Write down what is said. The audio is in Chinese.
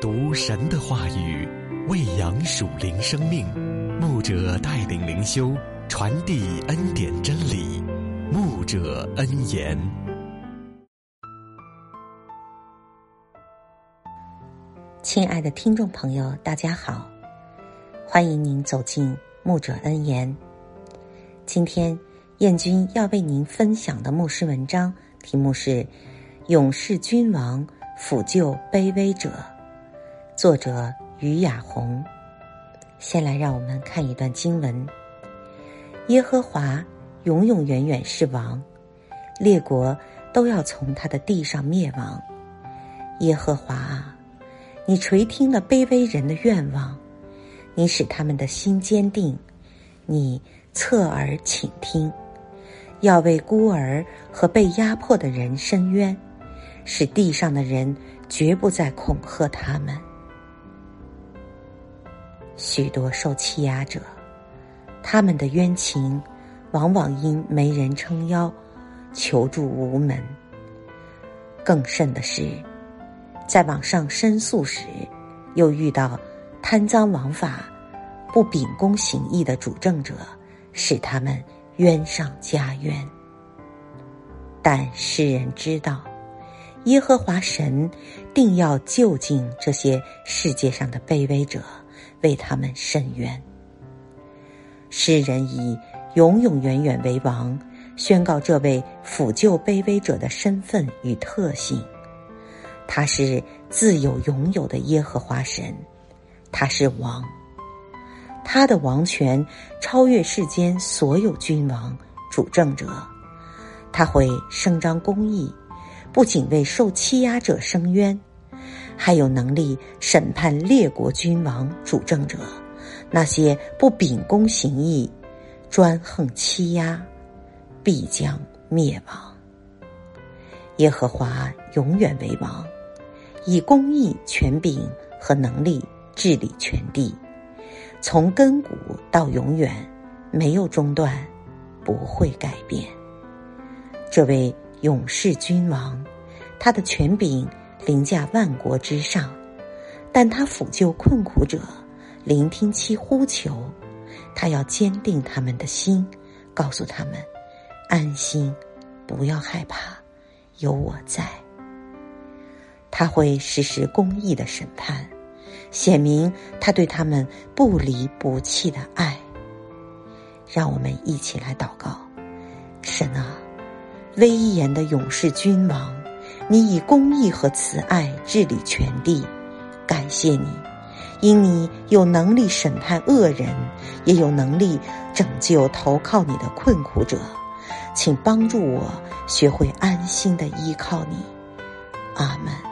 读神的话语，喂养属灵生命。牧者带领灵修，传递恩典真理。牧者恩言。 亲爱的听众朋友，大家好，欢迎您走进牧者恩言。今天燕君要为您分享的牧师文章题目是勇士君王抚救卑微者，作者于雅红。先来让我们看一段经文。耶和华永永远远是王，列国都要从他的地上灭亡。耶和华啊，你垂听了卑微人的愿望，你使他们的心坚定，你侧耳倾听，要为孤儿和被压迫的人伸冤，使地上的人绝不再恐吓他们。许多受欺压者，他们的冤情往往因没人撑腰，求助无门。更甚的是，在往上申诉时，又遇到贪赃枉法、不秉公行义的主政者，使他们冤上加冤。但世人知道，耶和华神定要就近这些世界上的卑微者，为他们伸冤。诗人以永永远远为王，宣告这位抚救卑微者的身份与特性。他是自有永有的耶和华神，他是王，他的王权超越世间所有君王、主政者。他会伸张公义，不仅为受欺压者伸冤，还有能力审判列国君王、主政者，那些不秉公行义、专横欺压，必将灭亡。耶和华永远为王，以公义、权柄和能力治理全地，从亘古到永远，没有中断，不会改变。这位勇士君王，他的权柄凌驾万国之上，但他抚救困苦者，聆听其呼求，他要坚定他们的心，告诉他们安心，不要害怕，有我在。他会实施公义的审判，显明他对他们不离不弃的爱。让我们一起来祷告。神啊，威严的勇士君王，你以公义和慈爱治理全地，感谢你，因你有能力审判恶人，也有能力拯救投靠你的困苦者。请帮助我学会安心地依靠你。阿们。